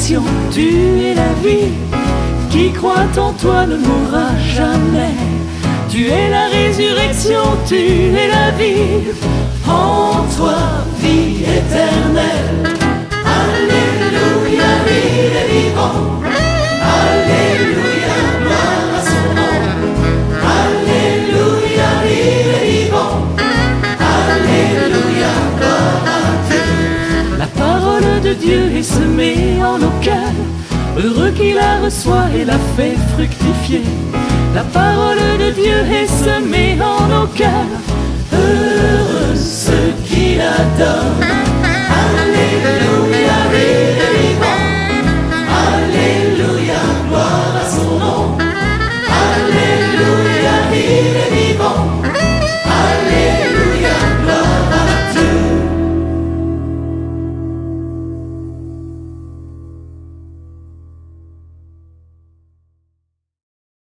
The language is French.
résurrection, tu es la vie. Qui croit en toi ne mourra jamais. Tu es la résurrection, tu es la vie. En toi, vie éternelle. Alléluia, il est vivant. Alléluia, gloire à son nom. Alléluia, il est vivant. Alléluia, gloire à Dieu. La parole de Dieu est semée en nos cœurs. Heureux qui la reçoit et la fait fructifier. La parole de Dieu est semée en nos cœurs. Heureux ceux qui l'adorent.